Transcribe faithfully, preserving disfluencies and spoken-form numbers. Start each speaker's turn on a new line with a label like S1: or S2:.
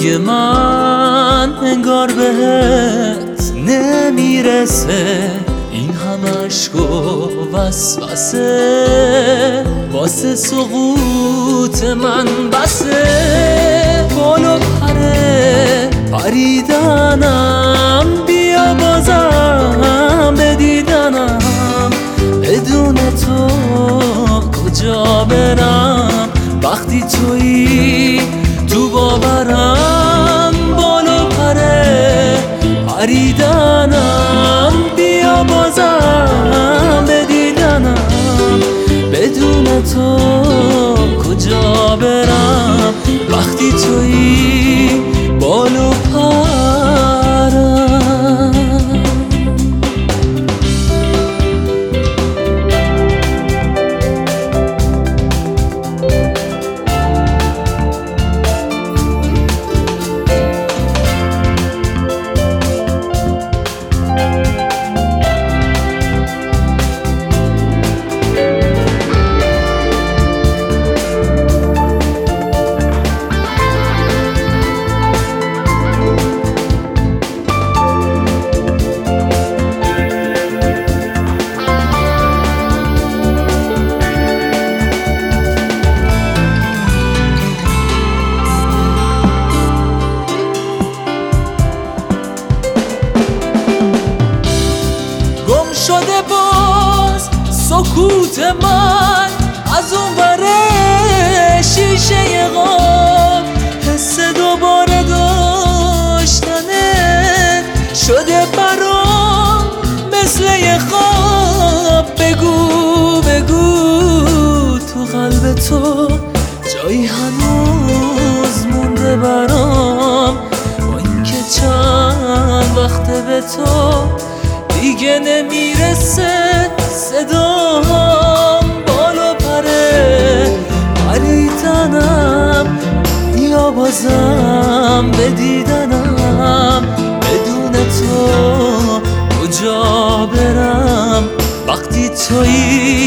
S1: صدای من انگار بهت نمیرسه، این همه عشق و وسوسه واسه سقوط من بسه. بال و پره پریدنم، بیا بازم به دیدنم، بدون تو کجا برم وقتی تویی تو باورم. بال و پره پریدنم، بیا بازم به دیدنم، بدون تو کجا برم وقتی تویی بال و پرم. گم شده باز سکوت من از اون وره شیشه غار، حس دوباره داشتنه شده برام مثل یه خواب. بگو بگو تو قلب تو جایی هنوز مونده برام، با اینکه چند وقته به تو دیگه نمیرسه صدام. بال و پره پریدنم، یا بازم به دیدنم، بدون تو کجا برم وقتی تویی